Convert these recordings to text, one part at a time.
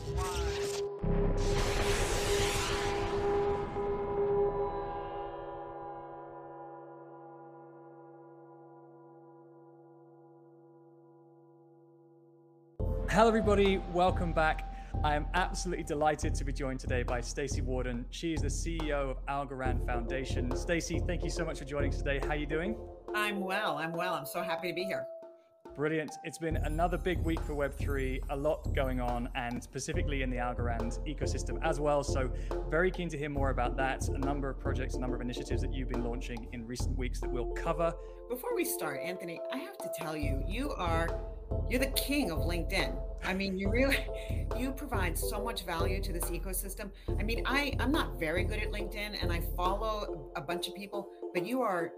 Hello everybody, welcome back. I am absolutely delighted to be joined today by Stacey Warden. She is the CEO of Algorand Foundation. Stacey, thank you so much for joining us today. How are you doing? I'm well. I'm so happy to be here. Brilliant. It's been another big week for Web3, a lot going on, and specifically in the Algorand ecosystem as well. So very keen to hear more about that, a number of projects, a number of initiatives that you've been launching in recent weeks that we'll cover. Before we start, Anthony, I have to tell you, you're the king of LinkedIn. I mean, you provide so much value to this ecosystem. I mean, I'm not very good at LinkedIn and I follow a bunch of people, but you are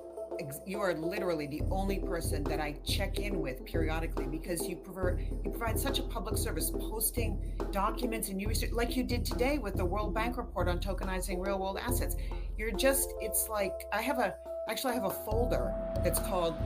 literally the only person that I check in with periodically because you provide such a public service, posting documents and you research like you did today with the World Bank report on tokenizing real world assets. It's like I have a folder that's called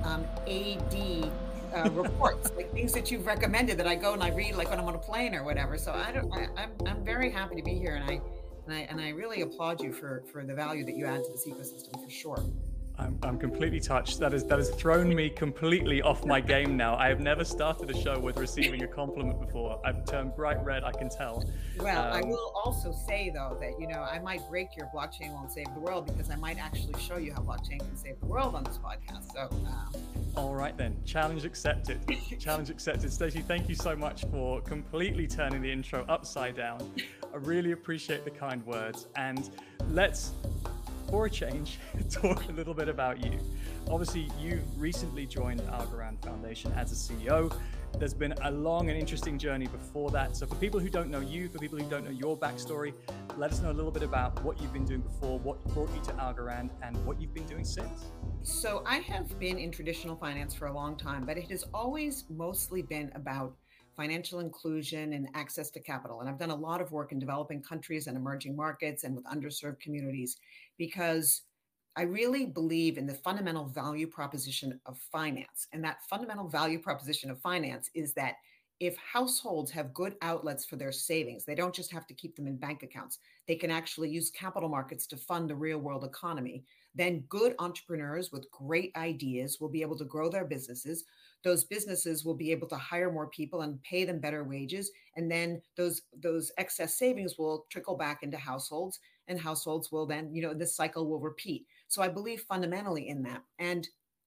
AD reports, like things that you've recommended that I go and I read like when I'm on a plane or whatever. So I'm very happy to be here and I really applaud you for the value that you add to this ecosystem for sure. I'm completely touched. That has thrown me completely off my game now. I have never started a show with receiving a compliment before. I've turned bright red, I can tell. Well, I will also say though that, I might break your blockchain won't save the world because I might actually show you how blockchain can save the world on this podcast. So, all right then, challenge accepted. Challenge accepted. Stacey, thank you so much for completely turning the intro upside down. I really appreciate the kind words, and let's, for a change, talk a little bit about you. Obviously, you recently joined Algorand Foundation as a CEO. There's been a long and interesting journey before that. So for people who don't know you, for people who don't know your backstory, let us know a little bit about what you've been doing before, what brought you to Algorand, and what you've been doing since. So I have been in traditional finance for a long time, but it has always mostly been about financial inclusion and access to capital. And I've done a lot of work in developing countries and emerging markets and with underserved communities because I really believe in the fundamental value proposition of finance. And that fundamental value proposition of finance is that if households have good outlets for their savings, they don't just have to keep them in bank accounts. They can actually use capital markets to fund the real world economy. Then good entrepreneurs with great ideas will be able to grow their businesses. Those businesses will be able to hire more people and pay them better wages. And then those excess savings will trickle back into households, and households will then, this cycle will repeat. So I believe fundamentally in that. And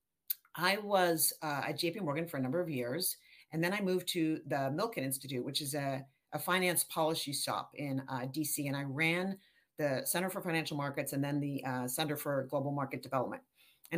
I was at JP Morgan for a number of years. And then I moved to the Milken Institute, which is a finance policy shop in DC. And I ran the Center for Financial Markets and then the Center for Global Market Development. And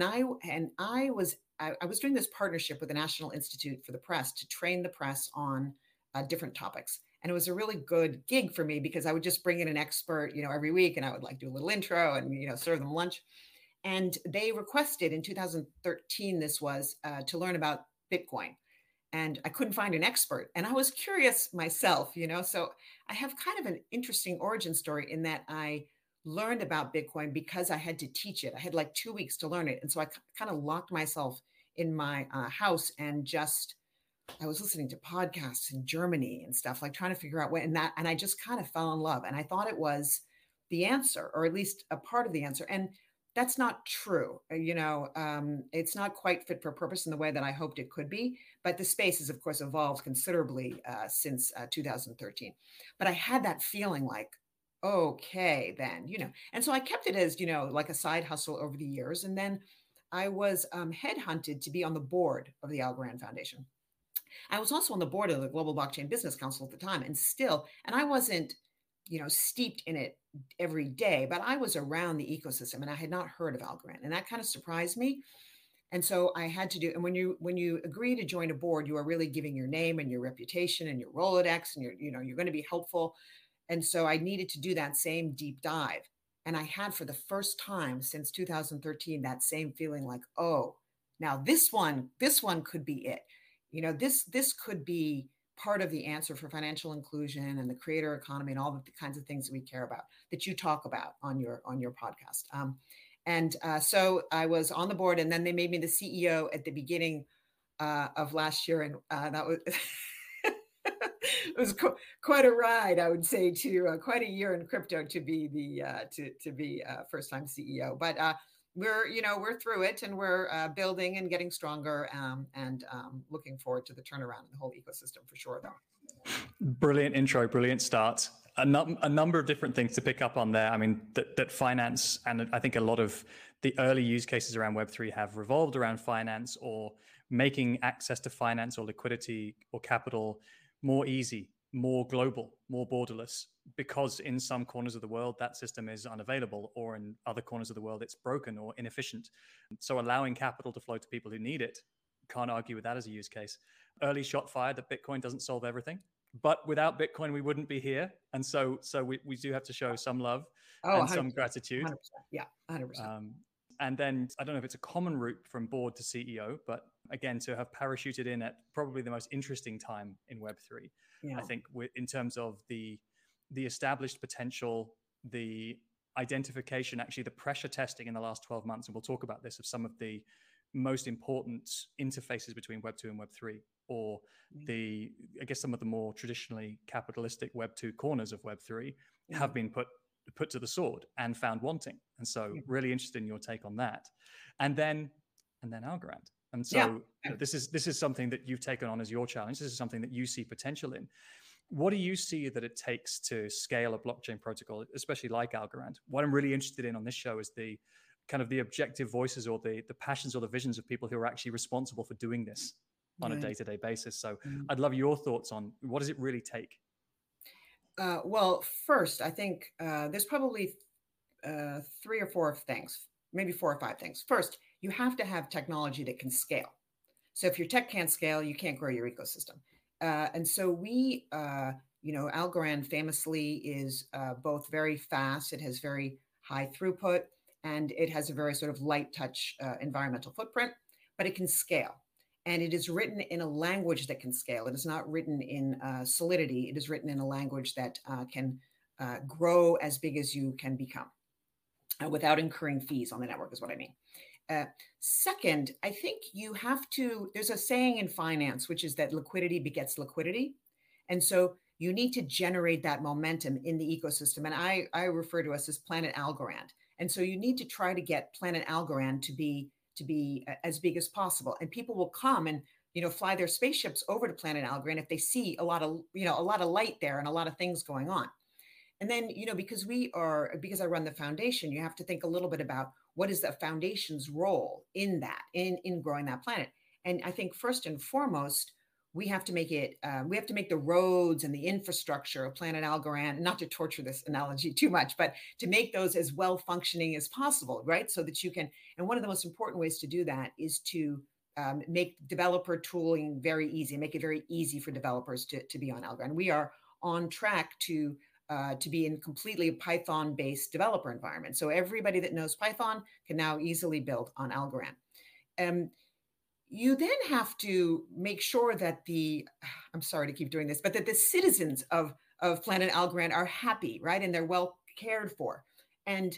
I was doing this partnership with the National Institute for the Press to train the press on different topics. And it was a really good gig for me because I would just bring in an expert, every week, and I would like do a little intro and, serve them lunch. And they requested in 2013, this was to learn about Bitcoin. And I couldn't find an expert. And I was curious myself, so I have kind of an interesting origin story in that I learned about Bitcoin because I had to teach it. I had like 2 weeks to learn it. And so I kind of locked myself in my house and I was listening to podcasts in Germany and stuff, like trying to figure out and I just kind of fell in love. And I thought it was the answer, or at least a part of the answer. And that's not true. It's not quite fit for purpose in the way that I hoped it could be, but the space has, of course, evolved considerably since 2013. But I had that feeling like, okay, then, and so I kept it as, like a side hustle over the years. And then I was headhunted to be on the board of the Algorand Foundation. I was also on the board of the Global Blockchain Business Council at the time, and I wasn't, steeped in it every day, but I was around the ecosystem and I had not heard of Algorand, and that kind of surprised me. And so I had to do, and when you agree to join a board, you are really giving your name and your reputation and your Rolodex, and you're going to be helpful. And so I needed to do that same deep dive. And I had, for the first time since 2013, that same feeling like, oh, now this one could be it. This could be part of the answer for financial inclusion and the creator economy and all the kinds of things that we care about, that you talk about on your podcast. So I was on the board, and then they made me the CEO at the beginning of last year. And that was it was quite a ride, I would say, to quite a year in crypto to be the to be first time CEO. But we're through it, and we're building and getting stronger, and looking forward to the turnaround in the whole ecosystem for sure, though. Brilliant intro, brilliant start. A number of different things to pick up on there. I mean, that finance, and I think a lot of the early use cases around Web3 have revolved around finance, or making access to finance or liquidity or capital more easy, more global, more borderless, because in some corners of the world that system is unavailable, or in other corners of the world it's broken or inefficient. So allowing capital to flow to people who need it, can't argue with that as a use case. Early shot fired that Bitcoin doesn't solve everything, but without Bitcoin we wouldn't be here, and so we do have to show some love and 100%, some gratitude. 100%, yeah, 100%. And then I don't know if it's a common route from board to CEO, but again, to have parachuted in at probably the most interesting time in Web3, Yeah. I think in terms of the established potential, the identification, actually the pressure testing in the last 12 months, and we'll talk about this, of some of the most important interfaces between Web2 and Web3, or I guess some of the more traditionally capitalistic Web2 corners of Web3 have been put to the sword and found wanting. And so really interested in your take on that. And then Algorand. And so this is something that you've taken on as your challenge. This is something that you see potential in. What do you see that it takes to scale a blockchain protocol, especially like Algorand? What I'm really interested in on this show is the kind of the objective voices, or the passions or the visions of people who are actually responsible for doing this on a day-to-day basis. So I'd love your thoughts on what does it really take? Well, first, I think there's probably 3 or 4 things, maybe 4 or 5 things. First, you have to have technology that can scale. So if your tech can't scale, you can't grow your ecosystem. And so Algorand famously is both very fast, it has very high throughput, and it has a very sort of light touch environmental footprint, but it can scale. And it is written in a language that can scale. It is not written in Solidity. It is written in a language that can grow as big as you can become without incurring fees on the network, is what I mean. Second, I think there's a saying in finance, which is that liquidity begets liquidity. And so you need to generate that momentum in the ecosystem. And I refer to us as Planet Algorand. And so you need to try to get Planet Algorand to be as big as possible, and people will come and fly their spaceships over to Planet Algorand if they see a lot of light there and a lot of things going on. And then because I run the foundation, you have to think a little bit about what is the foundation's role in that, in growing that planet. And I think first and foremost, we have to make the roads and the infrastructure of Planet Algorand, not to torture this analogy too much, but to make those as well functioning as possible, right? So that you can, and one of the most important ways to do that is to make developer tooling very easy, make it very easy for developers to be on Algorand. We are on track to be in completely Python-based developer environment. So everybody that knows Python can now easily build on Algorand. You then have to make sure that I'm sorry to keep doing this, but that the citizens of Planet Algorand are happy, right? And they're well cared for. And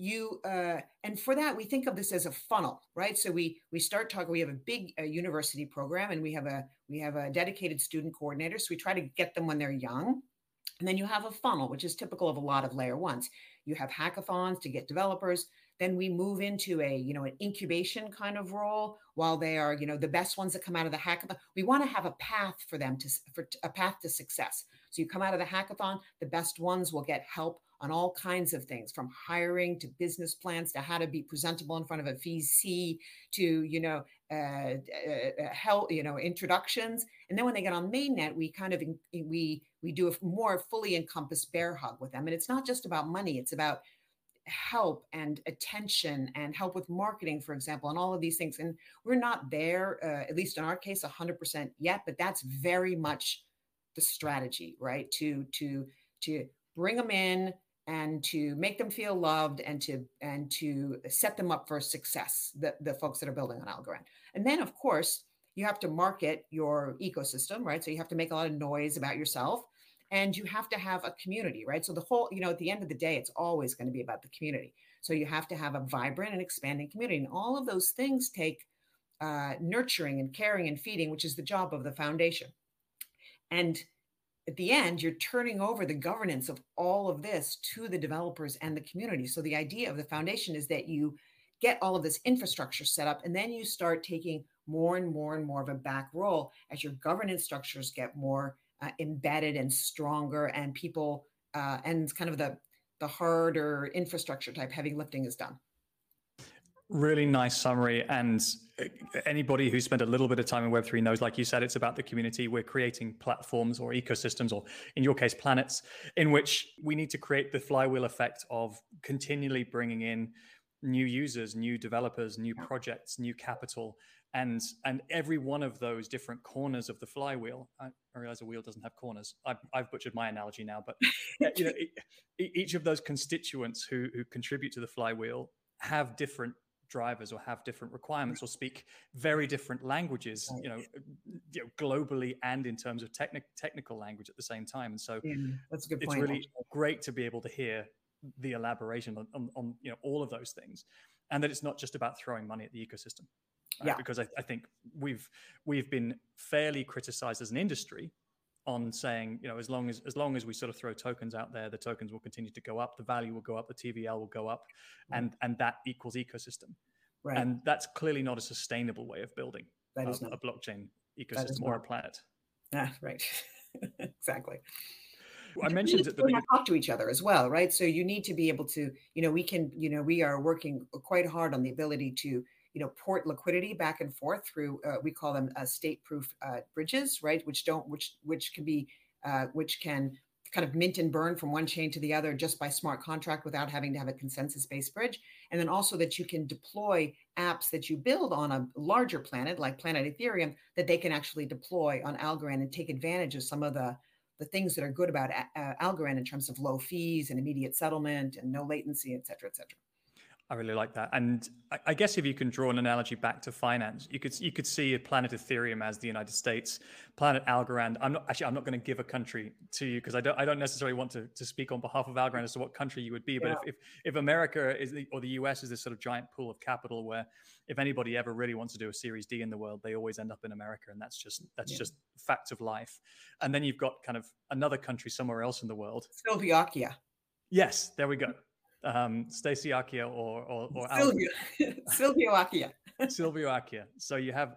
for that, we think of this as a funnel, right? So we start talking, we have a big university program, and we have a dedicated student coordinator. So we try to get them when they're young. And then you have a funnel, which is typical of a lot of layer ones. You have hackathons to get developers. Then we move into an incubation kind of role while they are, the best ones that come out of the hackathon. We want to have a path for them for a path to success. So you come out of the hackathon, the best ones will get help on all kinds of things, from hiring to business plans to how to be presentable in front of a VC to, help, introductions. And then when they get on mainnet, we kind of, we do a more fully encompassed bear hug with them. And it's not just about money, it's about help and attention and help with marketing, for example, and all of these things. And we're not there, at least in our case, 100% yet, but that's very much the strategy, right? To bring them in and to make them feel loved and to set them up for success, the folks that are building on Algorand. And then, of course, you have to market your ecosystem, right? So you have to make a lot of noise about yourself. And you have to have a community, right? So the whole, at the end of the day, it's always going to be about the community. So you have to have a vibrant and expanding community. And all of those things take nurturing and caring and feeding, which is the job of the foundation. And at the end, you're turning over the governance of all of this to the developers and the community. So the idea of the foundation is that you get all of this infrastructure set up, and then you start taking more and more and more of a back role as your governance structures get more embedded and stronger, and people and kind of the harder infrastructure type heavy lifting is done. Really nice summary. And anybody who spent a little bit of time in Web3 knows, like you said, it's about the community. We're creating platforms or ecosystems, or in your case, planets, in which we need to create the flywheel effect of continually bringing in new users, new developers, new projects, new capital. And every one of those different corners of the flywheel, I realize a wheel doesn't have corners. I've butchered my analogy now, but you know, each of those constituents who contribute to the flywheel have different drivers or have different requirements or speak very different languages, you know, globally and in terms of technical language at the same time. And so that's a good point. It's really great to be able to hear the elaboration on you know, all of those things, and that it's not just about throwing money at the ecosystem. Right? Yeah. Because I think we've been fairly criticized as an industry on saying, you know, as long as we sort of throw tokens out there, the tokens will continue to go up, the value will go up, the TVL will go up, and that equals ecosystem. Right. And that's clearly not a sustainable way of building a blockchain ecosystem or a planet. Right. Exactly. I mentioned that we talk to each other as well, right? So you need to be able to, you know, we are working quite hard on the ability to, you know, port liquidity back and forth through we call them state-proof bridges, right? Which can kind of mint and burn from one chain to the other just by smart contract without having to have a consensus-based bridge. And then also that you can deploy apps that you build on a larger planet like Planet Ethereum that they can actually deploy on Algorand and take advantage of some of the things that are good about Algorand in terms of low fees and immediate settlement and no latency, et cetera, et cetera. I really like that. And I guess if you can draw an analogy back to finance, you could see Planet Ethereum as the United States, Planet Algorand. I'm not going to give a country to you because I don't necessarily want to speak on behalf of Algorand as to what country you would be. But if America or the US is this sort of giant pool of capital where if anybody ever really wants to do a Series D in the world, they always end up in America, and that's just fact of life. And then you've got kind of another country somewhere else in the world. Slovakia. Yes, there we go. Stacey-Akia or Silvio-Akia. Silvio-Akia. So you have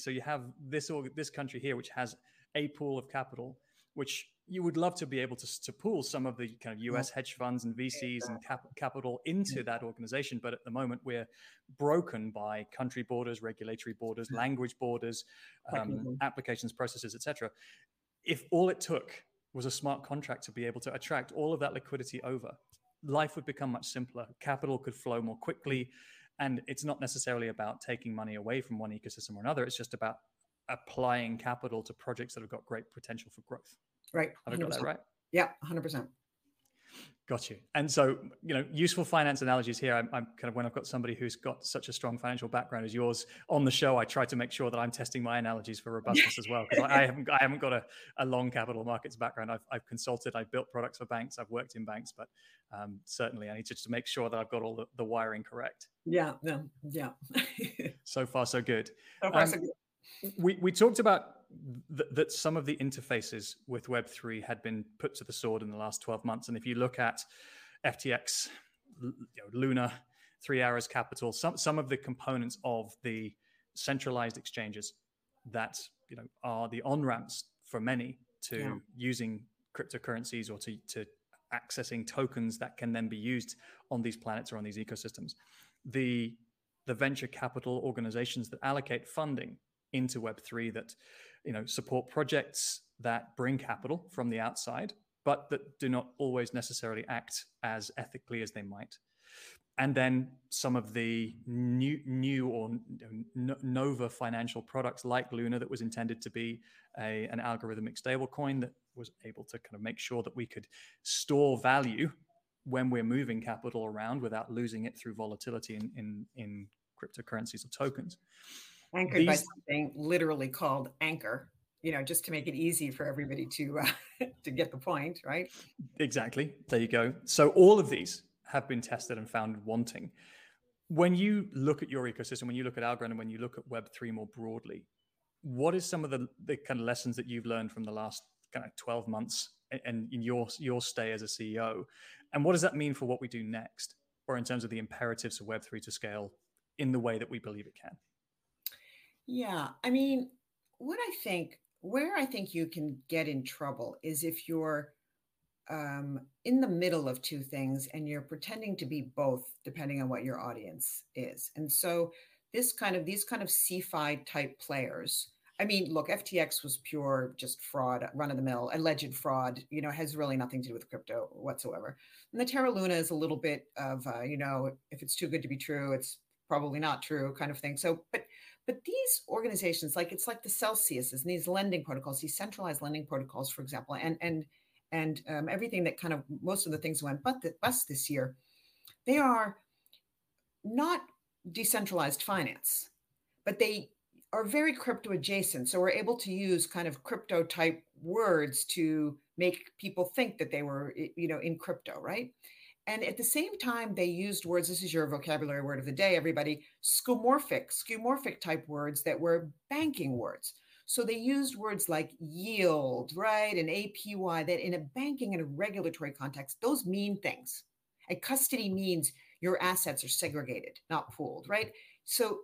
this country here which has a pool of capital, which you would love to be able to pool some of the kind of US hedge funds and VCs and capital into that organization. But at the moment, we're broken by country borders, regulatory borders, language borders, applications, processes, etc. If all it took was a smart contract to be able to attract all of that liquidity over, life would become much simpler. Capital could flow more quickly. And it's not necessarily about taking money away from one ecosystem or another. It's just about applying capital to projects that have got great potential for growth. Right. Have I got that right? Yeah, 100%. Got you. And so, you know, useful finance analogies here. I'm kind of, when I've got somebody who's got such a strong financial background as yours on the show, I try to make sure that I'm testing my analogies for robustness as well. Because I haven't got a long capital markets background. I've consulted, I've built products for banks, I've worked in banks, but certainly I need to make sure that I've got all the wiring correct. Yeah. So far, so good. So far, so good. We talked about that some of the interfaces with Web3 had been put to the sword in the last 12 months. And if you look at FTX, Luna, 3 Arrows Capital, some of the components of the centralized exchanges that, you know, are the on-ramps for many to using cryptocurrencies or to accessing tokens that can then be used on these planets or on these ecosystems. The venture capital organizations that allocate funding into Web3 that, you know, support projects that bring capital from the outside, but that do not always necessarily act as ethically as they might. And then some of the new or Nova financial products like Luna that was intended to be an algorithmic stablecoin that was able to kind of make sure that we could store value when we're moving capital around without losing it through volatility in cryptocurrencies or tokens. Anchored by something literally called Anchor, you know, just to make it easy for everybody to get the point, right? Exactly. There you go. So all of these have been tested and found wanting. When you look at your ecosystem, when you look at Algorand, and when you look at Web3 more broadly, what is some of the kind of lessons that you've learned from the last kind of 12 months and in your stay as a CEO. And what does that mean for what we do next, or in terms of the imperatives of Web3 to scale in the way that we believe it can? Yeah, I mean, where I think you can get in trouble is if you're in the middle of two things and you're pretending to be both, depending on what your audience is. And so these kind of CeFi type players. I mean, look, FTX was pure just fraud, run of the mill, alleged fraud. Has really nothing to do with crypto whatsoever. And the Terra Luna is a little bit of, if it's too good to be true, it's probably not true, kind of thing. So, but these organizations, it's like the Celsius and these lending protocols, these centralized lending protocols, for example, and everything that kind of most of the things went bust this year, they are not decentralized finance, but they are very crypto adjacent. So we're able to use kind of crypto type words to make people think that they were, in crypto, right? And at the same time, they used words, this is your vocabulary word of the day, everybody, skeuomorphic type words that were banking words. So they used words like yield, right, and APY, that in a banking and a regulatory context, those mean things. And custody means your assets are segregated, not pooled, right? So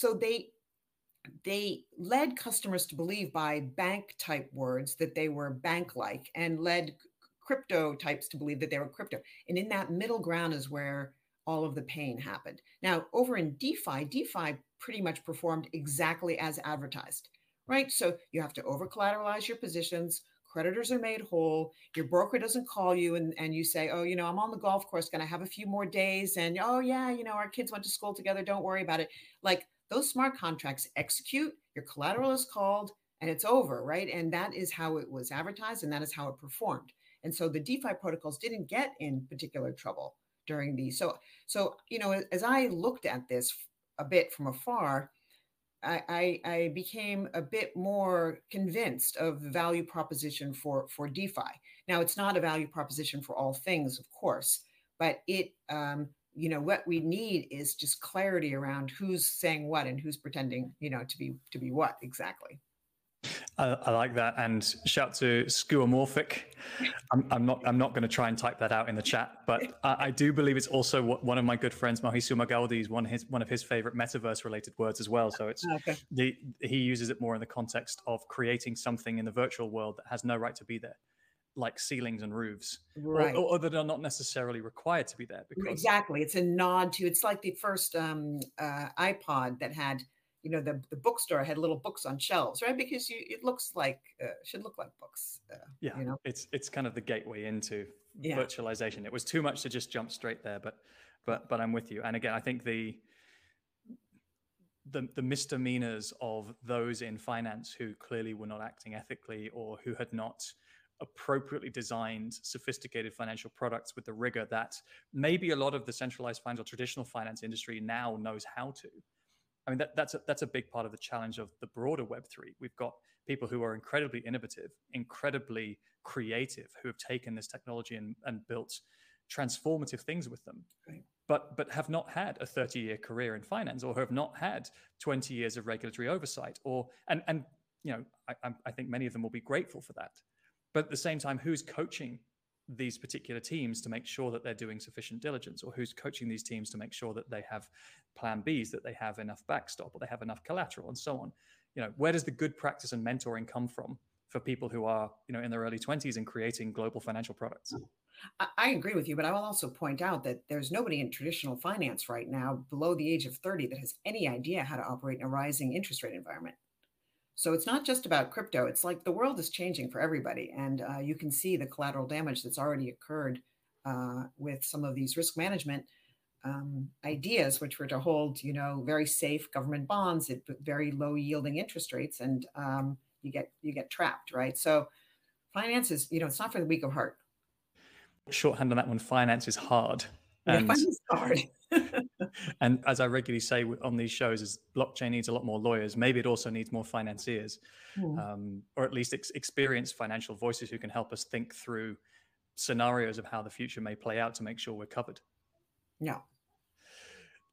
they led customers to believe by bank type words that they were bank-like, and led crypto types to believe that they were crypto. And in that middle ground is where all of the pain happened. Now, over in DeFi pretty much performed exactly as advertised, right? So you have to over collateralize your positions. Creditors are made whole. Your broker doesn't call you and you say, oh, I'm on the golf course, going to have a few more days. And, oh, yeah, our kids went to school together. Don't worry about it. Like, those smart contracts execute, your collateral is called, and it's over, right? And that is how it was advertised, and that is how it performed. And so the DeFi protocols didn't get in particular trouble during these. So as I looked at this a bit from afar, I became a bit more convinced of the value proposition for DeFi. Now, it's not a value proposition for all things, of course, but it what we need is just clarity around who's saying what and who's pretending to be what exactly. I like that, and shout to skeuomorphic. I'm not going to try and type that out in the chat, but I do believe it's also one of my good friends, Mauricio Magaldi's one of his favorite metaverse related words as well. So it's okay. He uses it more in the context of creating something in the virtual world that has no right to be there, like ceilings and roofs, right, or that are not necessarily required to be there. Because exactly, it's a nod to, it's like the first iPod that had. The bookstore had little books on shelves, right? Because it looks like should look like books. Yeah, it's kind of the gateway into virtualization. It was too much to just jump straight there, but I'm with you. And again, I think the misdemeanors of those in finance who clearly were not acting ethically, or who had not appropriately designed sophisticated financial products with the rigor that maybe a lot of the centralized finance or traditional finance industry now knows how to. I mean, that's a big part of the challenge of the broader Web3. We've got people who are incredibly innovative, incredibly creative, who have taken this technology and built transformative things with them, right, but have not had a 30-year career in finance, or have not had 20 years of regulatory oversight, I think many of them will be grateful for that. But at the same time, who's coaching these particular teams to make sure that they're doing sufficient diligence, or who's coaching these teams to make sure that they have plan Bs, that they have enough backstop, or they have enough collateral, and so on? Where does the good practice and mentoring come from for people who are, in their early 20s and creating global financial products? I agree with you, but I will also point out that there's nobody in traditional finance right now below the age of 30 that has any idea how to operate in a rising interest rate environment. So it's not just about crypto. It's like the world is changing for everybody. And you can see the collateral damage that's already occurred with some of these risk management ideas, which were to hold, very safe government bonds at very low yielding interest rates. And you get trapped, right? So finance is, it's not for the weak of heart. Shorthand on that one, finance is hard. Yeah, finance is hard. And as I regularly say on these shows, is blockchain needs a lot more lawyers. Maybe it also needs more financiers, or at least experienced financial voices who can help us think through scenarios of how the future may play out to make sure we're covered. Yeah.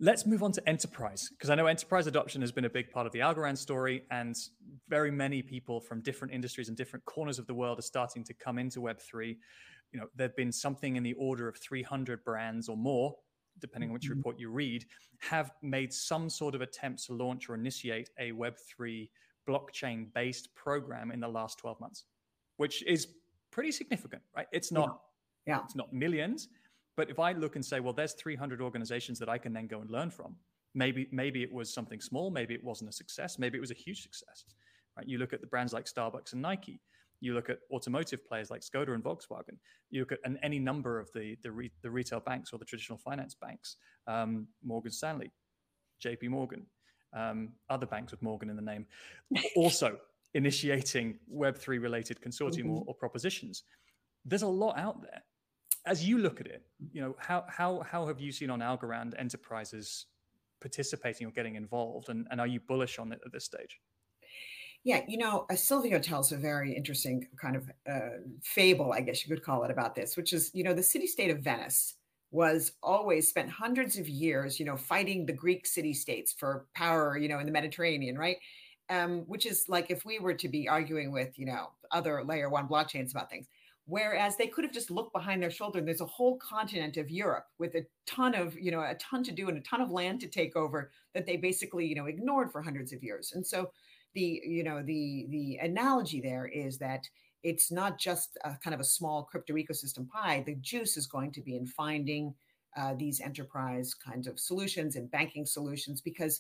Let's move on to enterprise, because I know enterprise adoption has been a big part of the Algorand story, and very many people from different industries and different corners of the world are starting to come into Web3. There've been something in the order of 300 brands or more, depending on which report you read, have made some sort of attempt to launch or initiate a Web3 blockchain-based program in the last 12 months, which is pretty significant, right? It's not millions. But if I look and say, well, there's 300 organizations that I can then go and learn from, maybe it was something small, maybe it wasn't a success, maybe it was a huge success, right? You look at the brands like Starbucks and Nike, you look at automotive players like Skoda and Volkswagen, you look at any number of the retail banks or the traditional finance banks, Morgan Stanley, JP Morgan, other banks with Morgan in the name, also initiating Web3 related consortium or propositions. There's a lot out there. As you look at it, how have you seen on Algorand enterprises participating or getting involved, and are you bullish on it at this stage? Yeah, Silvio tells a very interesting kind of fable, I guess you could call it, about this, which is, the city-state of Venice was always spent hundreds of years, fighting the Greek city-states for power, in the Mediterranean, right? Which is like if we were to be arguing with, other layer one blockchains about things. Whereas they could have just looked behind their shoulder, and there's a whole continent of Europe with a ton of, a ton to do and a ton of land to take over that they basically, ignored for hundreds of years. And so the analogy there is that it's not just a kind of a small crypto ecosystem pie. The juice is going to be in finding these enterprise kinds of solutions and banking solutions, because,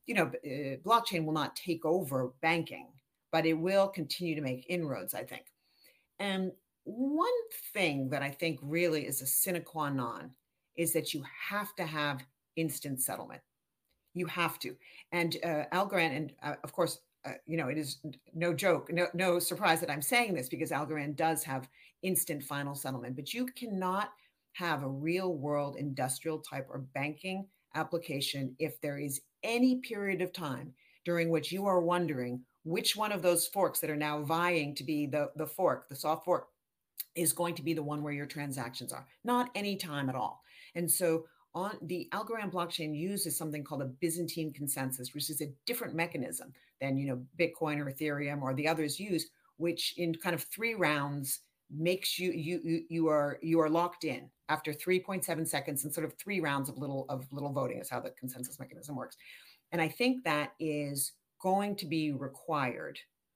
blockchain will not take over banking, but it will continue to make inroads, I think. And one thing that I think really is a sine qua non is that you have to have instant settlement. You have to. And Algorand, and of course, it is no joke, no surprise that I'm saying this, because Algorand does have instant final settlement, but you cannot have a real world industrial type or banking application if there is any period of time during which you are wondering which one of those forks that are now vying to be the fork, the soft fork, is going to be the one where your transactions are. Not any time at all. And so on the Algorand blockchain uses something called a Byzantine consensus, which is a different mechanism than Bitcoin or Ethereum or the others use, which in kind of 3 rounds makes you are locked in after 3.7 seconds, and sort of 3 rounds of little voting is how the consensus mechanism works. And I think that is going to be required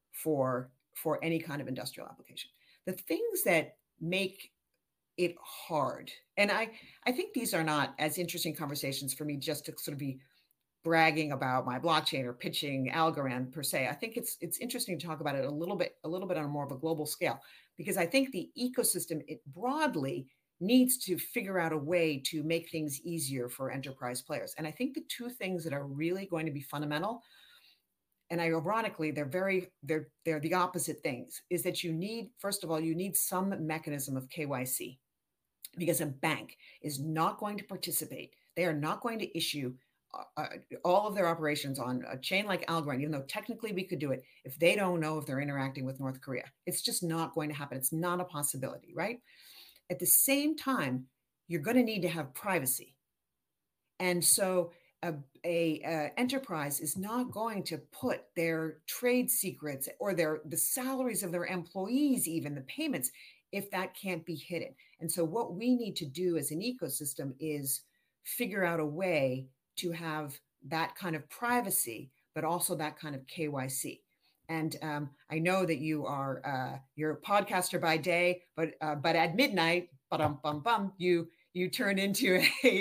for any kind of industrial application. The things that make it hard, and I think these are not as interesting conversations for me just to sort of be bragging about my blockchain or pitching Algorand per se. I think it's interesting to talk about it a little bit on more of a global scale, because I think the ecosystem, it broadly needs to figure out a way to make things easier for enterprise players. And I think the 2 things that are really going to be fundamental, and ironically, they're the opposite things, is that first of all, you need some mechanism of KYC, because a bank is not going to participate. They are not going to issue all of their operations on a chain like Algorand, even though technically we could do it, if they don't know if they're interacting with North Korea. It's just not going to happen. It's not a possibility, right? At the same time, you're going to need to have privacy. And so a enterprise is not going to put their trade secrets or the salaries of their employees, even the payments, if that can't be hidden. And so what we need to do as an ecosystem is figure out a way to have that kind of privacy, but also that kind of KYC. And I know that you're a podcaster by day, but at midnight, you turn into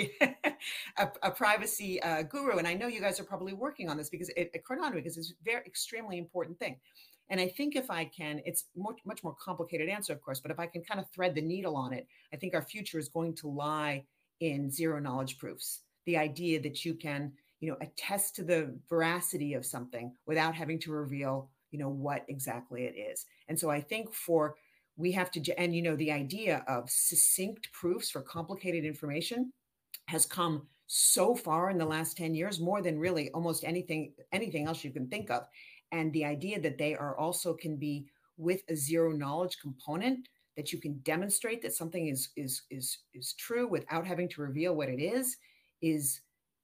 a privacy guru. And I know you guys are probably working on this because at Cardano, because it's a very extremely important thing. And I think if I can, it's much more complicated answer, of course, but if I can kind of thread the needle on it, I think our future is going to lie in zero knowledge proofs. The idea that you can, attest to the veracity of something without having to reveal, what exactly it is. And so I think we have to, and the idea of succinct proofs for complicated information has come so far in the last 10 years, more than really almost anything else you can think of. And the idea that they are also can be with a zero knowledge component, that you can demonstrate that something is true without having to reveal what it is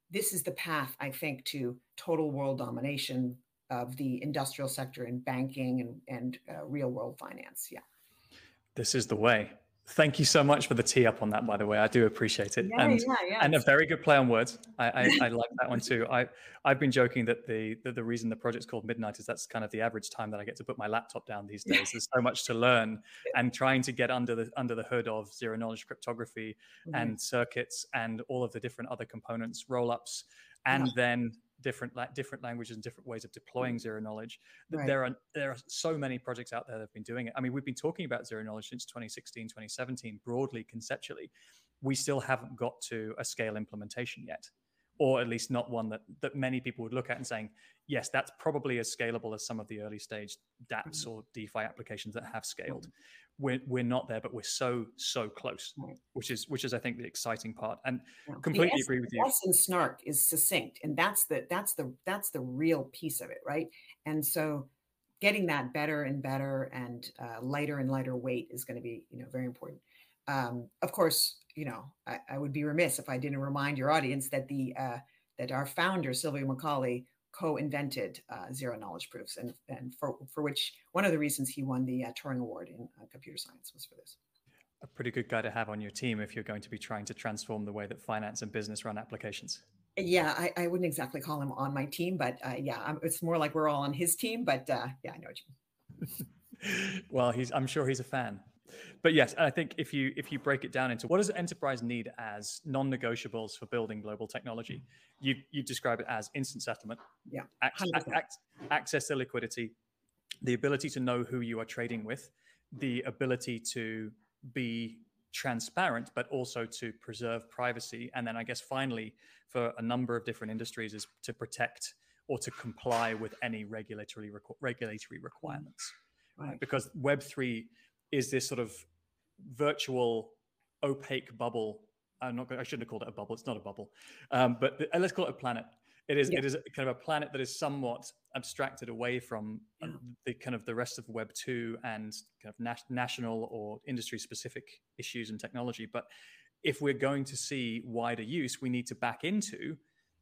this is the path, I think, to total world domination of the industrial sector in banking and real world finance. Yeah. This is the way. Thank you so much for the tee up on that, by the way. I do appreciate it. Yeah, yeah. And a very good play on words. I like that one too. I've been joking that the reason the project's called Midnight is that's kind of the average time that I get to put my laptop down these days. There's so much to learn, and trying to get under the hood of zero knowledge cryptography and circuits and all of the different other components, roll-ups, and then different languages and different ways of deploying zero knowledge. There are so many projects out there that have been doing it. I mean, we've been talking about zero knowledge since 2016, 2017, broadly, conceptually. We still haven't got to a scale implementation yet, or at least not one that many people would look at and saying, yes, that's probably as scalable as some of the early stage dApps or DeFi applications that have scaled. We're not there, but we're so close, which is I think the exciting part. And completely agree with you. S in SNARK is succinct, and that's the real piece of it, right? And so getting that better and better and lighter and lighter weight is going to be very important. Of course, I would be remiss if I didn't remind your audience that that our founder Sylvia Macaulay co-invented zero knowledge proofs, and for which one of the reasons he won the Turing Award in computer science was for this. A pretty good guy to have on your team if you're going to be trying to transform the way that finance and business run applications. Yeah, I wouldn't exactly call him on my team, but it's more like we're all on his team. But yeah, I know what you mean. Well, I'm sure he's a fan. But yes, I think if you break it down into what does an enterprise need as non-negotiables for building global technology, you describe it as instant settlement, access to liquidity, the ability to know who you are trading with, the ability to be transparent, but also to preserve privacy, and then I guess finally, for a number of different industries, is to protect or to comply with any regulatory requirements, right? Because Web3 is this sort of virtual opaque bubble. I shouldn't have called it a bubble. It's not a bubble, but let's call it a planet. It is kind of a planet that is somewhat abstracted away from the kind of the rest of Web 2 and kind of national or industry specific issues and technology. But if we're going to see wider use, we need to back into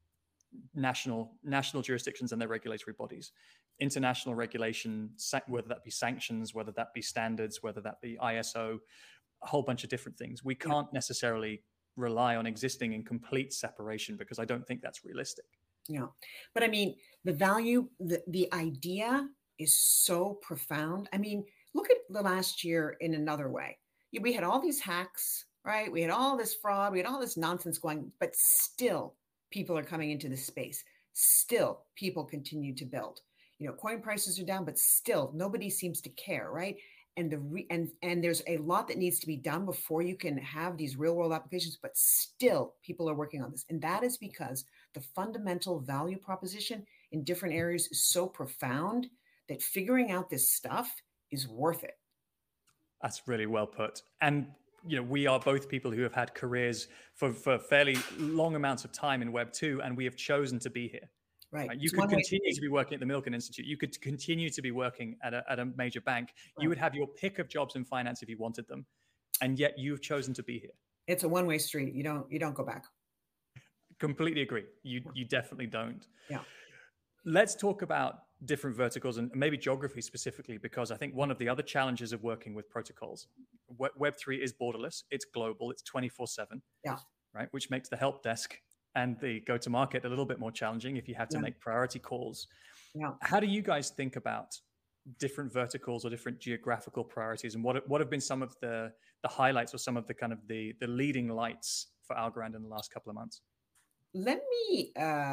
national jurisdictions and their regulatory bodies, international regulation, whether that be sanctions, whether that be standards, whether that be ISO, a whole bunch of different things. We can't necessarily rely on existing in complete separation, because I don't think that's realistic. Yeah. But I mean, the value, the idea is so profound. I mean, look at the last year in another way. We had all these hacks, right? We had all this fraud, we had all this nonsense going, but still people are coming into this space. Still people continue to build. Coin prices are down, but still nobody seems to care, right? And there's a lot that needs to be done before you can have these real world applications, but still people are working on this. And that is because the fundamental value proposition in different areas is so profound that figuring out this stuff is worth it. That's really well put. And we are both people who have had careers for fairly long amounts of time in Web 2, and we have chosen to be here. Right. You could continue to be working at the Milken Institute. You could continue to be working at a major bank. Right. You would have your pick of jobs in finance if you wanted them, and yet you've chosen to be here. It's a one-way street. You don't go back. Completely agree. You definitely don't. Yeah. Let's talk about different verticals and maybe geography specifically, because I think one of the other challenges of working with protocols, Web3 is borderless. It's global. It's 24/7. Yeah. Right. Which makes the help desk and the go-to-market a little bit more challenging if you have to make priority calls. Yeah. How do you guys think about different verticals or different geographical priorities, and what have been some of the highlights or some of the kind of the leading lights for Algorand in the last couple of months? Let me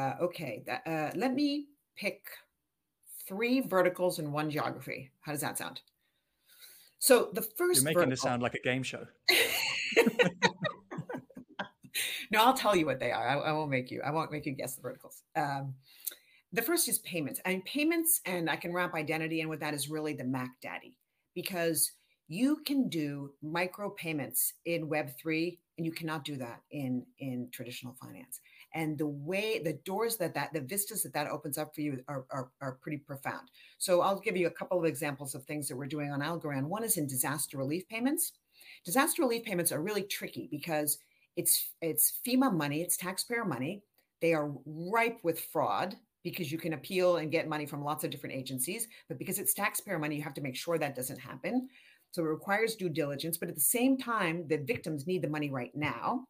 let me pick 3 verticals and 1 geography. How does that sound? So the first, you're making this sound like a game show. No, I'll tell you what they are. I won't make you guess the verticals. The first is payments. I mean, payments, and I can wrap identity in with that, is really the Mac Daddy, because you can do micro payments in Web3, and you cannot do that in traditional finance. And the doors the vistas that opens up for you are pretty profound. So I'll give you a couple of examples of things that we're doing on Algorand. One is in disaster relief payments. Disaster relief payments are really tricky because it's FEMA money, it's taxpayer money. They are ripe with fraud because you can appeal and get money from lots of different agencies. But because it's taxpayer money, you have to make sure that doesn't happen. So it requires due diligence. But at the same time, the victims need the money right now.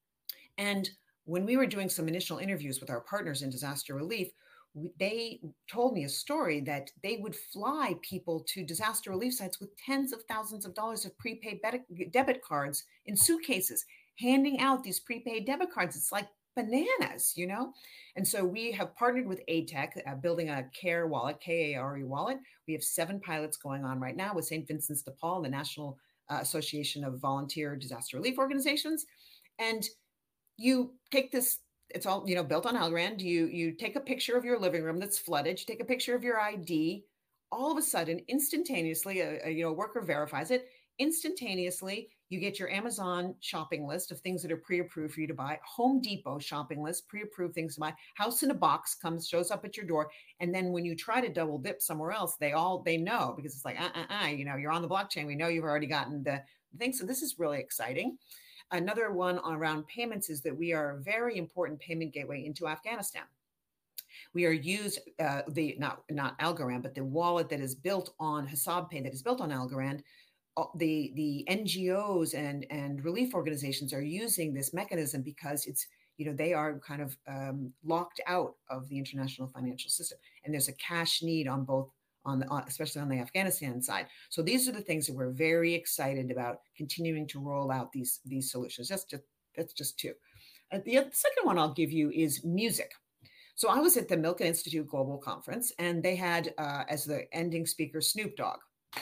And when we were doing some initial interviews with our partners in disaster relief, they told me a story that they would fly people to disaster relief sites with tens of thousands of dollars of prepaid debit cards in suitcases, handing out these prepaid debit cards. It's like bananas, you know? And so we have partnered with ATEC, building a CARE wallet, K-A-R-E wallet. We have 7 pilots going on right now with St. Vincent's de Paul, the National Association of Volunteer Disaster Relief Organizations. And you take this, it's all, built on Algorand. You take a picture of your living room that's flooded, you take a picture of your ID. All of a sudden, instantaneously, a worker verifies it. Instantaneously, you get your Amazon shopping list of things that are pre-approved for you to buy, Home Depot shopping list, pre-approved things to buy, House in a Box shows up at your door. And then when you try to double dip somewhere else, they know, because it's like, you're on the blockchain. We know you've already gotten the thing. So this is really exciting. Another one around payments is that we are a very important payment gateway into Afghanistan. We are used, not Algorand, but the wallet that is built on HisabPay, that is built on Algorand. The NGOs and relief organizations are using this mechanism because it's, they are kind of locked out of the international financial system. And there's a cash need on both, especially on the Afghanistan side. So these are the things that we're very excited about continuing to roll out these solutions. That's just 2. The second one I'll give you is music. So I was at the Milken Institute Global Conference, and they had as the ending speaker Snoop Dogg.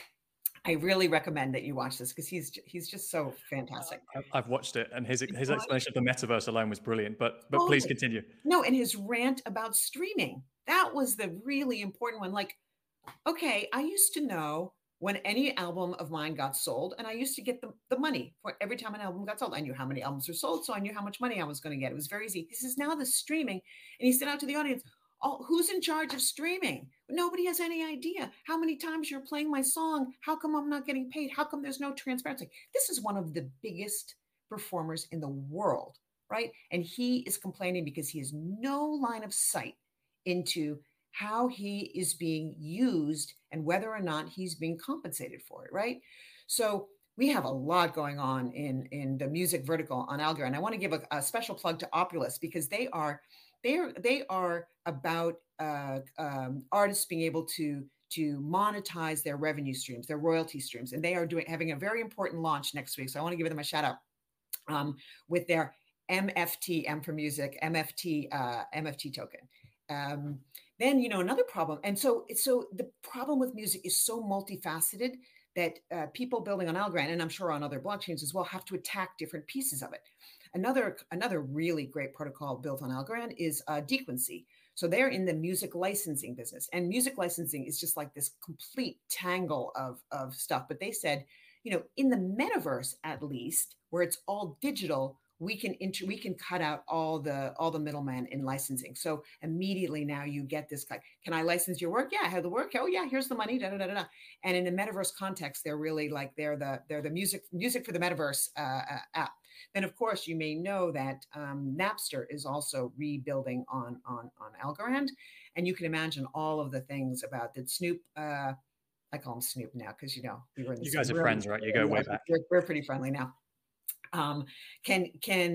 I really recommend that you watch this because he's just so fantastic. I've watched it, and his explanation of the metaverse alone was brilliant. But please continue. No, and his rant about streaming, that was the really important one. Like, okay, I used to know when any album of mine got sold, and I used to get the money for every time an album got sold. I knew how many albums were sold, so I knew how much money I was going to get. It was very easy. He says, now the streaming, and he said out to the audience, oh, who's in charge of streaming? Nobody has any idea how many times you're playing my song. How come I'm not getting paid? How come there's no transparency? This is one of the biggest performers in the world, right? And he is complaining because he has no line of sight into how he is being used and whether or not he's being compensated for it, right? So we have a lot going on in the music vertical on Algorand. I want to give a special plug to Opulus because they are about artists being able to monetize their revenue streams, their royalty streams, and they are having a very important launch next week. So I want to give them a shout out with their MFT, M for music, MFT token. Then another problem, and so the problem with music is so multifaceted that people building on Algorand, and I'm sure on other blockchains as well, have to attack different pieces of it. Another really great protocol built on Algorand is Dequency. So they're in the music licensing business, and music licensing is just like this complete tangle of stuff. But they said, in the metaverse, at least, where it's all digital, we can cut out all the middlemen in licensing. So immediately now you get this, can I license your work? Yeah, I have the work. Oh yeah, here's the money. Da, da, da, da. And in a metaverse context, they're really like they're the music for the metaverse app. Then of course you may know that Napster is also rebuilding on Algorand, and you can imagine all of the things about that Snoop. I call him Snoop now because we were in the you guys are friends, right? You go way back. We're pretty friendly now. When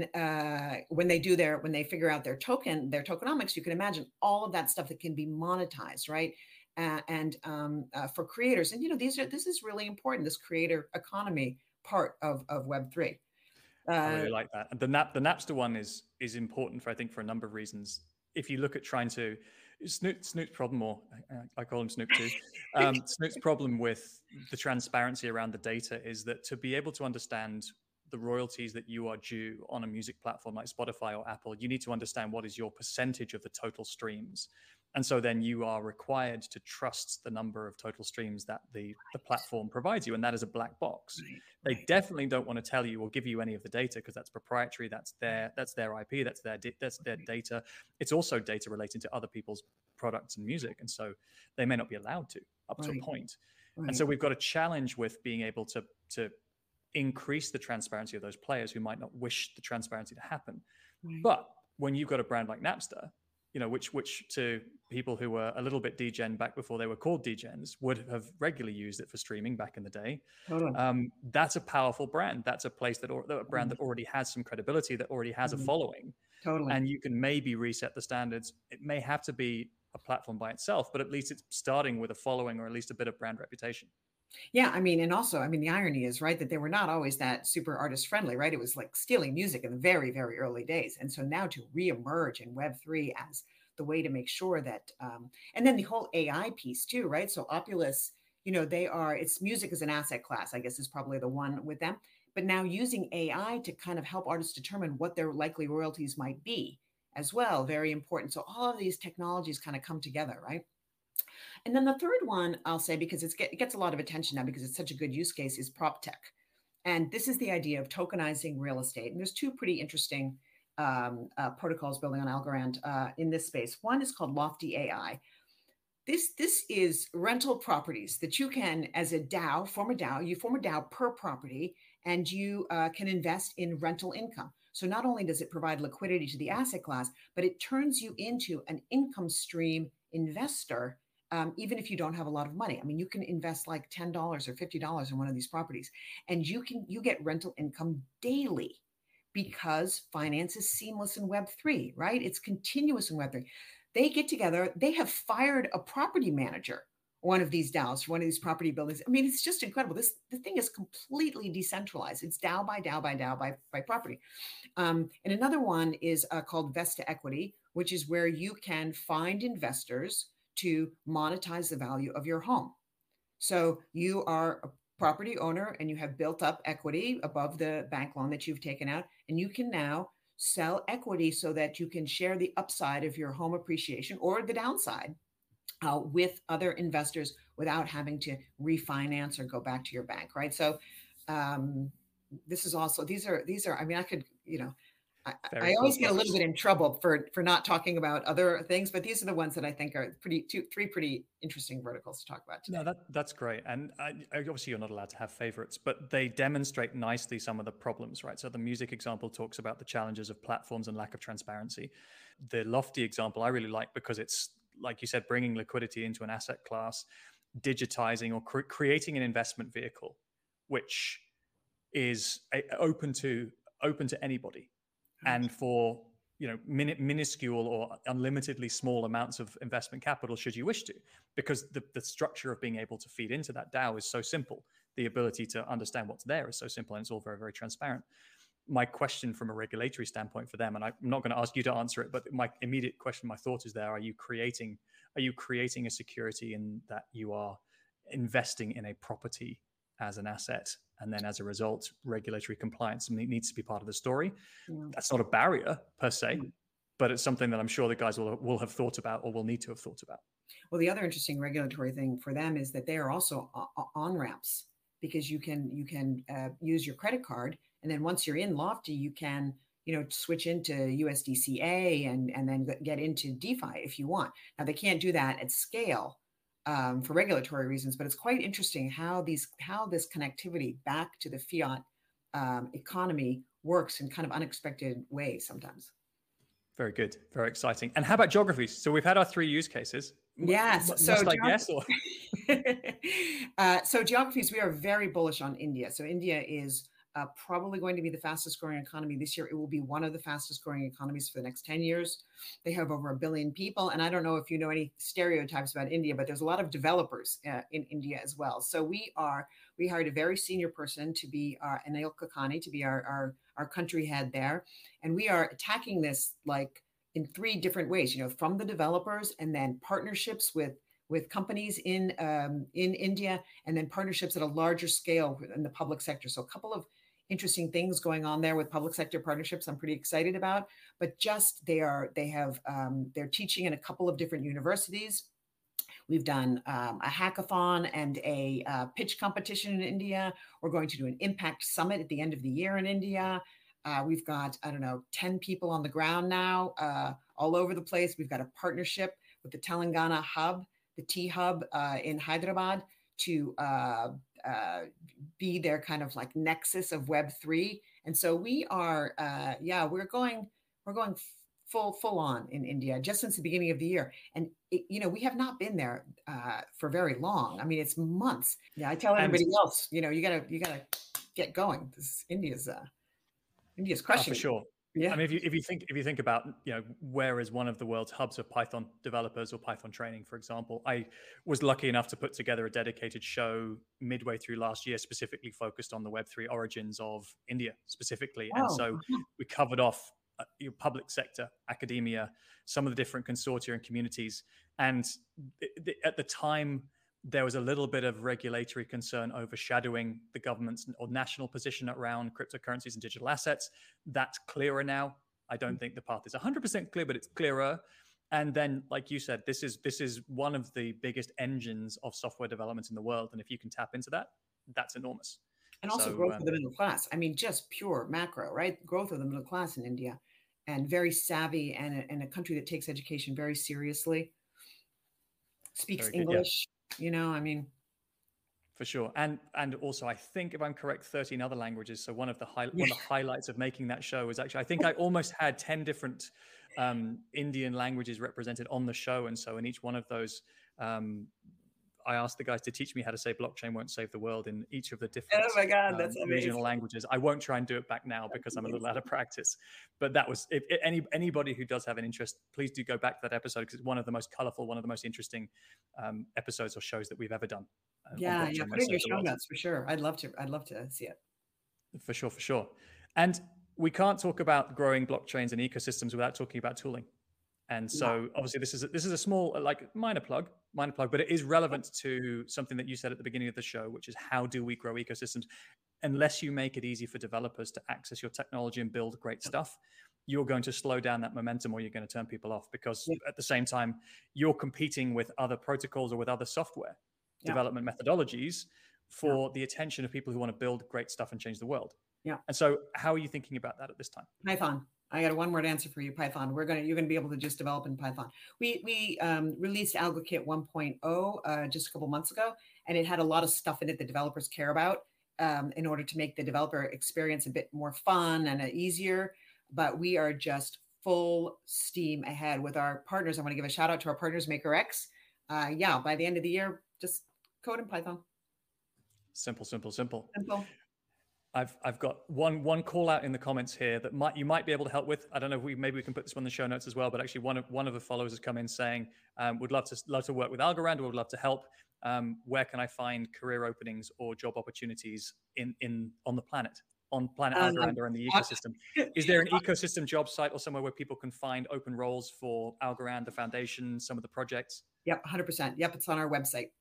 they figure out their tokenomics, you can imagine all of that stuff that can be monetized, right? For creators, and this is really important. This creator economy part of Web3. I really like that. And the Napster one is important for a number of reasons. If you look at trying to Snoop's problem, or I call him Snoop too. Snoop's problem with the transparency around the data is that to be able to understand the royalties that you are due on a music platform like Spotify or Apple, you need to understand what is your percentage of the total streams. And so then you are required to trust the number of total streams that the platform provides you. And that is a black box. Right. They definitely don't want to tell you or give you any of the data because that's proprietary. That's their IP. That's their data. It's also data relating to other people's products and music. And so they may not be allowed to up to a point. Right. And so we've got a challenge with being able to increase the transparency of those players who might not wish the transparency to happen. Right. But when you've got a brand like Napster, which to people who were a little bit degen back before they were called degens would have regularly used it for streaming back in the day. Totally. That's a powerful brand. That's a place a brand that already has some credibility, that already has a following. Totally. And you can maybe reset the standards. It may have to be a platform by itself, but at least it's starting with a following or at least a bit of brand reputation. Yeah, I mean, and also, I mean, the irony is, right, that they were not always that super artist friendly, right? It was like stealing music in the very, very early days. And so now to reemerge in Web3 as the way to make sure that, and then the whole AI piece too, right? So Opulus, it's music as an asset class, I guess is probably the one with them. But now using AI to kind of help artists determine what their likely royalties might be as well, very important. So all of these technologies kind of come together, right? And then the third one I'll say, because it gets a lot of attention now because it's such a good use case, is prop tech. And this is the idea of tokenizing real estate. And there's two pretty interesting protocols building on Algorand in this space. One is called Lofty AI. This is rental properties that you can, as a DAO, you form a DAO per property, and you can invest in rental income. So not only does it provide liquidity to the asset class, but it turns you into an income stream investor, even if you don't have a lot of money. I mean, you can invest like $10 or $50 in one of these properties, and you get rental income daily because finance is seamless in Web3, right? It's continuous in Web3. They get together, they have fired a property manager, one of these DAOs, one of these property buildings. I mean, it's just incredible. The thing is completely decentralized. It's DAO by DAO by DAO by property. And another one is called Vesta Equity, which is where you can find investors to monetize the value of your home. So you are a property owner and you have built up equity above the bank loan that you've taken out, and you can now sell equity so that you can share the upside of your home appreciation or the downside with other investors without having to refinance or go back to your bank, right? So this is also, these are, I mean, I could, I always get a little bit in trouble for not talking about other things, but these are the ones that I think are three pretty interesting verticals to talk about today. No, that's great. And obviously you're not allowed to have favorites, but they demonstrate nicely some of the problems, right? So the music example talks about the challenges of platforms and lack of transparency. The Lofty example I really like because it's, like you said, bringing liquidity into an asset class, digitizing or creating an investment vehicle, which is open to anybody. And for minuscule or unlimitedly small amounts of investment capital, should you wish to, because the structure of being able to feed into that DAO is so simple. The ability to understand what's there is so simple, and it's all very, very transparent. My question from a regulatory standpoint for them, and I'm not going to ask you to answer it, but my immediate question, my thought is there: are you creating a security in that you are investing in a property as an asset, and then as a result, regulatory compliance needs to be part of the story? Yeah. That's not a barrier per se, but it's something that I'm sure the guys will have thought about or will need to have thought about. Well, the other interesting regulatory thing for them is that they are also on-ramps, because you can use your credit card, and then once you're in Lofty, you can switch into USDCA and then get into DeFi if you want. Now, they can't do that at scale for regulatory reasons, but it's quite interesting how this connectivity back to the fiat economy works in kind of unexpected ways sometimes. Very good, very exciting. And how about geographies? So we've had our 3 use cases. Yes. So so geographies, we are very bullish on India. So India is probably going to be the fastest growing economy this year. It will be one of the fastest growing economies for the next 10 years. They have over 1 billion people. And I don't know if you know any stereotypes about India, but there's a lot of developers in India as well. So we hired a very senior person to be Anil Kakani, to be our country head there. And we are attacking this like in 3 different ways, from the developers, and then partnerships with companies in India, and then partnerships at a larger scale in the public sector. So a couple of interesting things going on there with public sector partnerships I'm pretty excited about. But just they're teaching in a couple of different universities. We've done a hackathon and a pitch competition in India. We're going to do an impact summit at the end of the year in India. We've got, 10 people on the ground now all over the place. We've got a partnership with the Telangana Hub, the T-Hub in Hyderabad, to be their kind of like nexus of Web3. And so we are, we're going full on in India just since the beginning of the year. And we have not been there for very long. I mean, it's months. Yeah, I tell everybody else, you gotta get going. India's crushing for it. sure. Yeah. I mean, if you think about, where is one of the world's hubs of Python developers or Python training, for example, I was lucky enough to put together a dedicated show midway through last year, specifically focused on the Web3 origins of India specifically. And so we covered off your public sector, academia, some of the different consortia and communities. And at the time, there was a little bit of regulatory concern overshadowing the government's or national position around cryptocurrencies and digital assets. That's clearer now. I don't think the path is 100% clear, but it's clearer. And then, like you said, this is one of the biggest engines of software development in the world. And if you can tap into that, that's enormous. And also growth of the middle class. I mean, just pure macro, right? Growth of the middle class in India, and very savvy, and a country that takes education very seriously, speaks English. Yeah. I mean, for sure. And also, I think, if I'm correct, 13 other languages. So one of the highlights of making that show was actually, I think I almost had 10 different Indian languages represented on the show. And so in each one of those, I asked the guys to teach me how to say blockchain won't save the world in each of the different that's regional languages. I won't try and do it back now because I'm a little out of practice. But that was, if anybody who does have an interest, please do go back to that episode, because it's one of the most colorful, one of the most interesting episodes or shows that we've ever done. Put it in your show notes for sure. I'd love to see it. For sure. And we can't talk about growing blockchains and ecosystems without talking about tooling. And so obviously this is a small, minor plug, but it is relevant to something that you said at the beginning of the show, which is how do we grow ecosystems? Unless you make it easy for developers to access your technology and build great stuff, you're going to slow down that momentum, or you're going to turn people off, because at the same time, you're competing with other protocols or with other software development methodologies for the attention of people who want to build great stuff and change the world. Yeah. And so how are you thinking about that at this time? Python. I got a one-word answer for you, Python. You're going to be able to just develop in Python. We released AlgoKit 1.0 just a couple months ago, and it had a lot of stuff in it that developers care about in order to make the developer experience a bit more fun and easier. But we are just full steam ahead with our partners. I want to give a shout out to our partners, MakerX. By the end of the year, just code in Python. Simple. I've got one call out in the comments here that you might be able to help with. I don't know if maybe we can put this one in the show notes as well. But actually, one of the followers has come in saying, "Would love to work with Algorand, or would love to help. Where can I find career openings or job opportunities on the planet, on planet Algorand, or in the ecosystem? Is there an ecosystem job site or somewhere where people can find open roles for Algorand, the foundation, some of the projects?" Yep, 100%. Yep, it's on our website.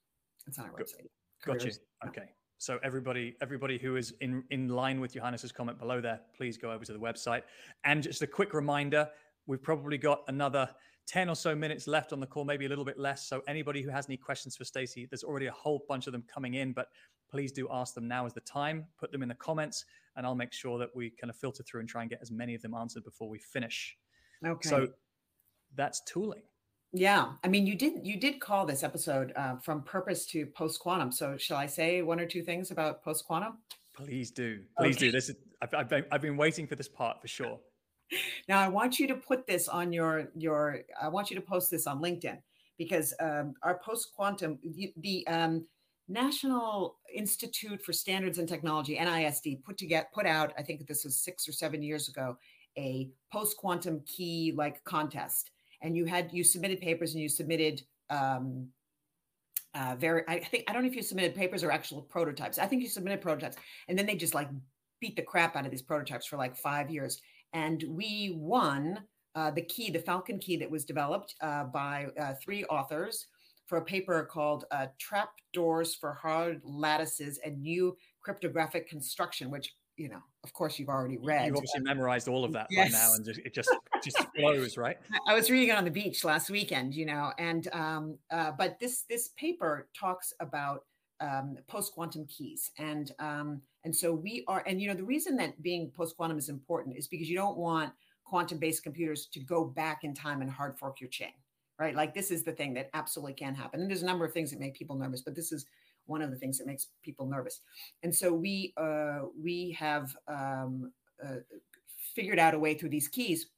Got you. Okay. So everybody who is in line with Johannes's comment below there, please go over to the website. And just a quick reminder, we've probably got another 10 or so minutes left on the call, maybe a little bit less. So anybody who has any questions for Stacey, there's already a whole bunch of them coming in, but please do ask them. Now is the time. Put them in the comments, and I'll make sure that we kind of filter through and try and get as many of them answered before we finish. Okay. So that's tooling. Yeah, I mean, you did call this episode From Purpose to Post Quantum. So shall I say one or two things about Post Quantum? Please do. Do. This is I've been waiting for this part for sure. Now I want you to put this on I want you to post this on LinkedIn, because our Post Quantum, the National Institute for Standards and Technology, NIST, put out, I think this was 6 or 7 years ago, a post quantum key contest. And you submitted papers, and you submitted I don't know if you submitted papers or actual prototypes. I think you submitted prototypes, and then they just beat the crap out of these prototypes for 5 years. And we won the Falcon key that was developed by 3 authors for a paper called Trapdoors for Hard Lattices and New Cryptographic Construction, which, of course, you've already read. You've obviously memorized all of that by now, and it just flows, right? I was reading it on the beach last weekend, and but this paper talks about post quantum keys, and so we are, and the reason that being post quantum is important is because you don't want quantum based computers to go back in time and hard fork your chain, right? This is the thing that absolutely can happen, and there's a number of things that make people nervous, but this is one of the things that makes people nervous. And so we have figured out a way through these keys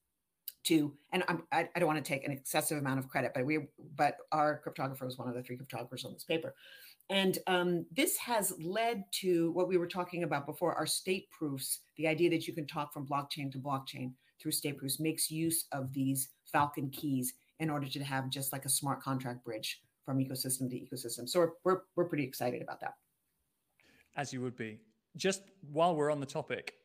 and I don't want to take an excessive amount of credit, but our cryptographer was one of the 3 cryptographers on this paper. And this has led to what we were talking about before, our state proofs. The idea that you can talk from blockchain to blockchain through state proofs makes use of these Falcon keys in order to have just like a smart contract bridge from ecosystem to ecosystem. So we're pretty excited about that. As you would be. Just while we're on the topic,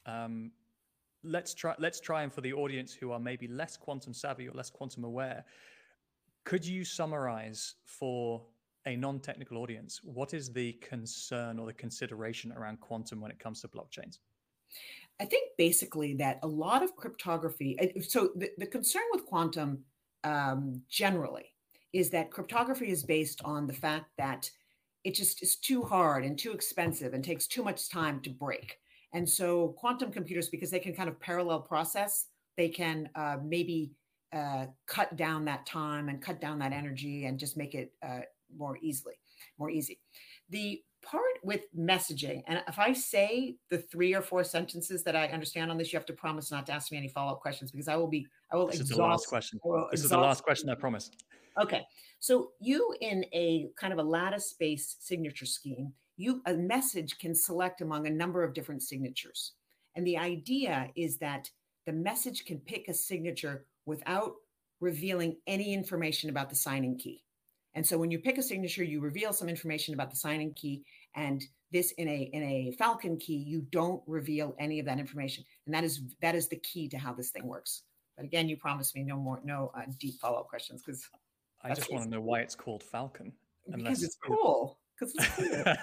let's try and for the audience who are maybe less quantum savvy or less quantum aware, could you summarize for a non-technical audience, what is the concern or the consideration around quantum when it comes to blockchains? I think basically that a lot of cryptography, so the concern with quantum generally is that cryptography is based on the fact that it just is too hard and too expensive and takes too much time to break. And so quantum computers, because they can kind of parallel process, they can maybe cut down that time and cut down that energy and just make it more easy. The part with messaging, and if I say the 3 or 4 sentences that I understand on this, you have to promise not to ask me any follow-up questions because I will This is the last question. This is the last question, I promise. Okay. So you, in a kind of a lattice-based signature scheme, a message can select among a number of different signatures. And the idea is that the message can pick a signature without revealing any information about the signing key. And so when you pick a signature, you reveal some information about the signing key. And this in a Falcon key, you don't reveal any of that information. And that is the key to how this thing works. But again, you promised me no deep follow-up questions because I just want to know why it's called Falcon. Because it's cool. Because it's cool.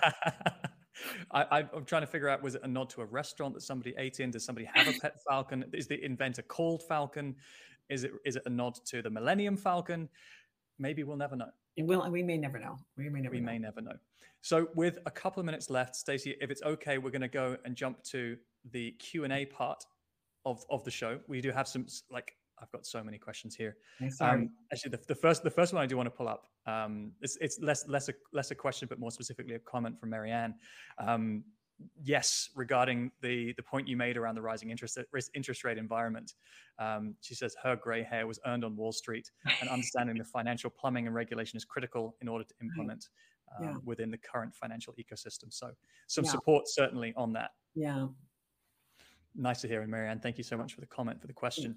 I'm trying to figure out, was it a nod to a restaurant that somebody ate in? Does somebody have a pet falcon? Is the inventor called Falcon? Is it a nod to the Millennium Falcon? Maybe we'll never know. We may never know. We may never know. So with a couple of minutes left, Stacey, if it's okay, we're going to go and jump to the Q&A part of the show. We do have some, like, I've got so many questions here. Actually, the first one I do want to pull up. It's less a question, but more specifically a comment from Marianne. Yes, regarding the point you made around the rising interest rate environment. She says her gray hair was earned on Wall Street, and understanding the financial plumbing and regulation is critical in order to implement within the current financial ecosystem. So some support certainly on that. Yeah. Nice to hear. And Marianne, thank you so much for the comment, for the question.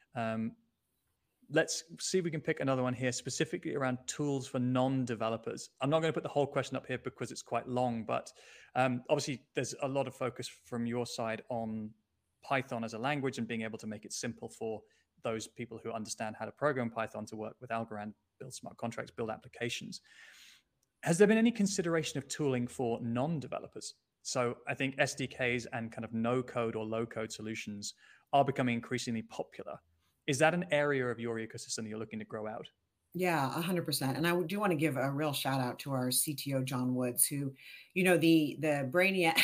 Let's see if we can pick another one here, specifically around tools for non-developers. I'm not going to put the whole question up here because it's quite long, but obviously there's a lot of focus from your side on Python as a language and being able to make it simple for those people who understand how to program Python to work with Algorand, build smart contracts, build applications. Has there been any consideration of tooling for non-developers? So I think SDKs and kind of no-code or low-code solutions are becoming increasingly popular. Is that an area of your ecosystem that you're looking to grow out? Yeah, 100%. And I do want to give a real shout out to our CTO, John Woods, who, the brainiac.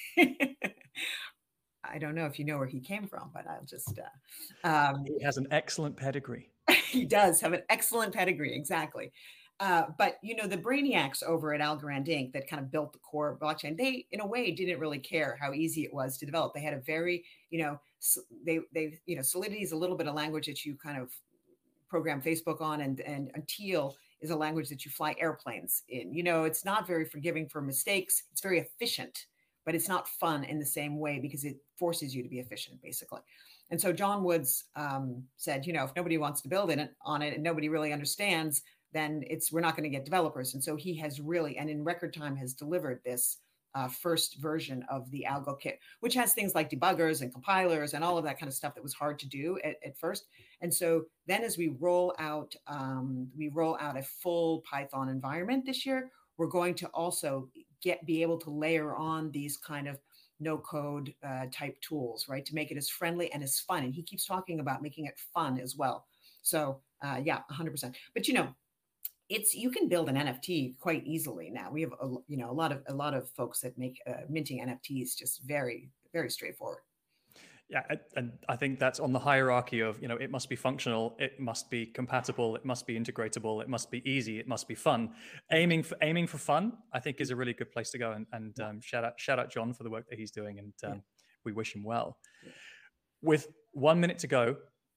I don't know if you know where he came from, but I'll just. He has an excellent pedigree. He does have an excellent pedigree, exactly. But the brainiacs over at Algorand Inc. that kind of built the core blockchain, they in a way didn't really care how easy it was to develop. They had a very, Solidity is a little bit of language that you kind of program Facebook on, and Teal is a language that you fly airplanes in. It's not very forgiving for mistakes. It's very efficient, but it's not fun in the same way because it forces you to be efficient, basically. And so John Woods said, if nobody wants to build on it and nobody really understands, then we're not going to get developers. And so he has really, and in record time, has delivered this first version of the Algo Kit, which has things like debuggers and compilers and all of that kind of stuff that was hard to do at first. And so then as we roll out a full Python environment this year, we're going to also be able to layer on these kind of no code type tools, right? To make it as friendly and as fun. And he keeps talking about making it fun as well. So yeah, 100%. But you can build an NFT quite easily now. We have a lot of folks that make minting NFTs just very, very straightforward. Yeah, and I think that's on the hierarchy of it must be functional, it must be compatible, it must be integratable, it must be easy, it must be fun. Aiming for fun, I think, is a really good place to go. And shout out John for the work that he's doing, and we wish him well. With 1 minute to go,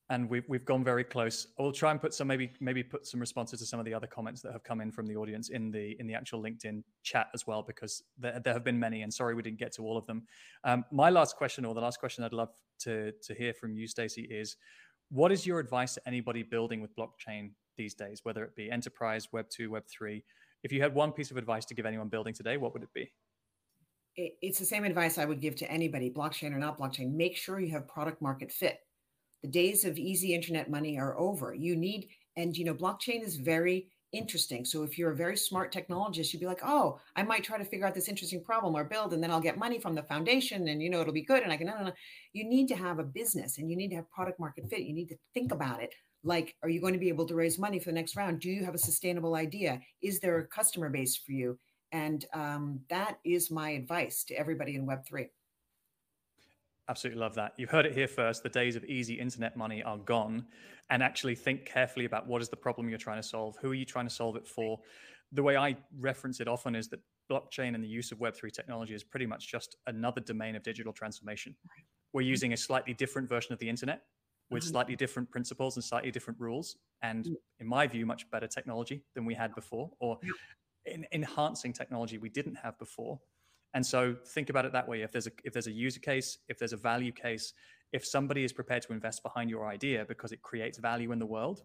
And we've gone very close. We'll try and put some maybe put some responses to some of the other comments that have come in from the audience in the actual LinkedIn chat as well, because there have been many, and sorry we didn't get to all of them. My last question, or the last question I'd love to hear from you, Stacey, is what is your advice to anybody building with blockchain these days, whether it be enterprise, Web 2, Web 3? If you had one piece of advice to give anyone building today, what would it be? It's the same advice I would give to anybody, blockchain or not blockchain. Make sure you have product market fit. The days of easy internet money are over. You need, and blockchain is very interesting. So if you're a very smart technologist, you'd be like, oh, I might try to figure out this interesting problem or build, and then I'll get money from the foundation and, it'll be good. And I can, no. You need to have a business and you need to have product market fit. You need to think about it. Like, are you going to be able to raise money for the next round? Do you have a sustainable idea? Is there a customer base for you? And that is my advice to everybody in Web3. Absolutely love that. You've heard it here first. The days of easy internet money are gone. And actually think carefully about what is the problem you're trying to solve? Who are you trying to solve it for? The way I reference it often is that blockchain and the use of Web3 technology is pretty much just another domain of digital transformation. We're using a slightly different version of the internet with slightly different principles and slightly different rules. And in my view, much better technology than we had before, or enhancing technology we didn't have before. And so think about it that way. If there's a user case, if there's a value case, if somebody is prepared to invest behind your idea because it creates value in the world,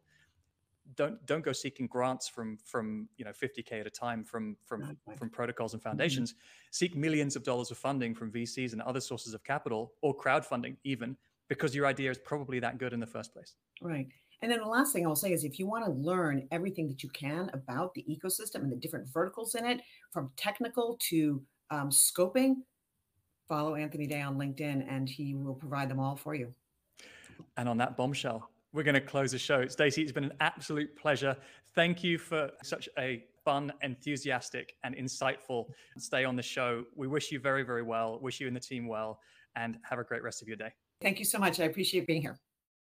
don't go seeking grants from 50K at a time from protocols and foundations. Seek millions of dollars of funding from VCs and other sources of capital, or crowdfunding even, because your idea is probably that good in the first place. Right. And then the last thing I'll say is, if you want to learn everything that you can about the ecosystem and the different verticals in it, from technical to scoping, follow Anthony Day on LinkedIn and he will provide them all for you. And on that bombshell, we're going to close the show. Stacey, it's been an absolute pleasure. Thank you for such a fun, enthusiastic, and insightful stay on the show. We wish you very, very well, wish you and the team well, and have a great rest of your day. Thank you so much. I appreciate being here.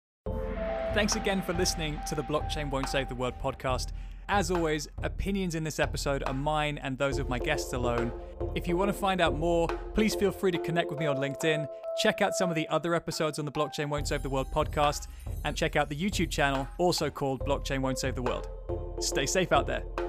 Thanks again for listening to the Blockchain Won't Save the World podcast. As always, opinions in this episode are mine and those of my guests alone. If you want to find out more, please feel free to connect with me on LinkedIn. Check out some of the other episodes on the Blockchain Won't Save the World podcast, and check out the YouTube channel, also called Blockchain Won't Save the World. Stay safe out there.